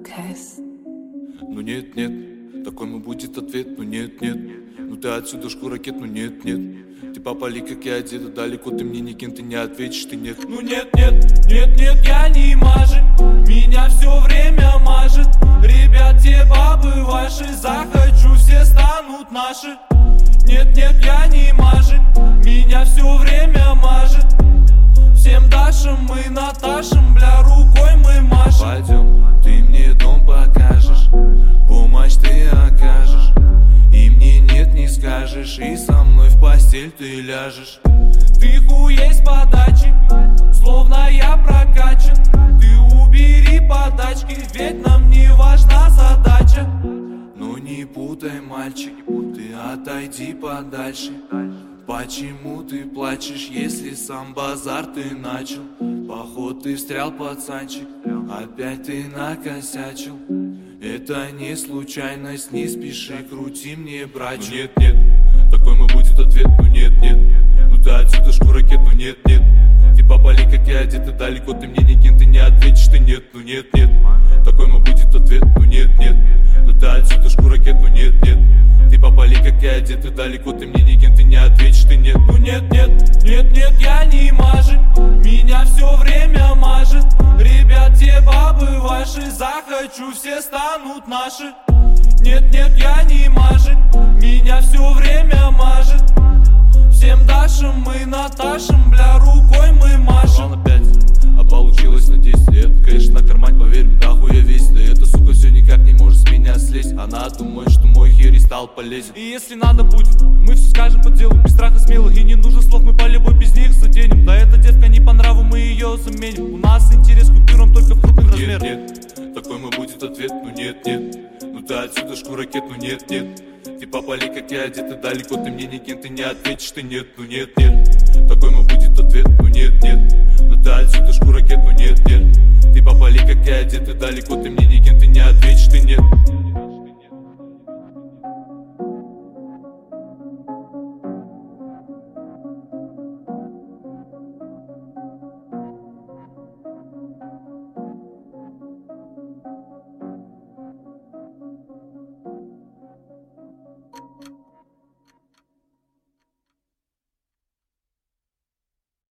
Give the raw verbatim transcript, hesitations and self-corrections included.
Lucas. Ну нет, нет, такой мой будет ответ. Ну нет, нет, ну ты отсюда шку ракет. Ну нет, нет, ты попали, как я одета. Далеко ты мне никем, ты не ответишь, ты нет. Ну нет, нет, нет, нет, я не мажет. Меня все время мажет. Ребят, те бабы ваши, захочу, все станут наши. Нет, нет, я не мажет. Меня все время мажет. Всем Дашам мы Наташам, бля, рукой мы машем. Пойдем, ты мне дом покажешь, помощь ты окажешь, и мне нет не скажешь, и со мной в постель ты ляжешь. Ты хуей с подачи, словно я прокачан. Ты убери подачки, ведь нам не важна задача. Ну не путай, мальчик, ты отойди подальше. Почему ты плачешь, если сам базар ты начал? Поход ты встрял, пацанчик, опять ты накосячил. Это не случайность, не спеши, крути мне, братчик. Ну нет, нет, такой мой будет ответ. Ну нет, нет, ну ты отсюда шку ракет. Ну нет, нет, ты попали, как я одета. Далеко ты мне никем, ты не ответишь, ты нет. Ну нет, нет, такой мой будет ответ. Ну нет, нет, ну ты отсюда шку ракет. Ну нет, нет, ты попали, как я одета. Далеко ты мне никем, ты не ответишь, ты нет. Ну нет, нет, нет, нет, я не мажет. Меня все время мажет. Ребят, те бабы ваши, захочу, все станут наши. Нет, нет, я не мажет. Меня все время мажет. Всем Дашам мы Наташам, бля, рукой мы машем. Ровно пять, а получилось на десять. Это, конечно, на кармане, поверь мне, дохуя весь. Да эта сука все никак не может с меня слезть. Она думает, что мой херей стал полезен. И если надо будет, мы все скажем по делу, без страха смело. И не нужно слов, мы по любой без них заденем. Да эта девка не по нраву, мы ее заменим. У нас интерес к купюрам только в крупных размерах. Нет, нет, такой мой будет ответ. Ну нет, нет, ну ты отсюда шку ракет. Ну нет, нет, ты попали, как я одета. Далеко ты мне никем, ты не ответишь, ты нет. Ну нет, нет, такой мой будет ответ. Ну нет, нет, ну ты отсюда шку ракет. Ну нет, нет, ты попали, как я одета. Далеко ты мне никем, ты не ответишь, ты нет.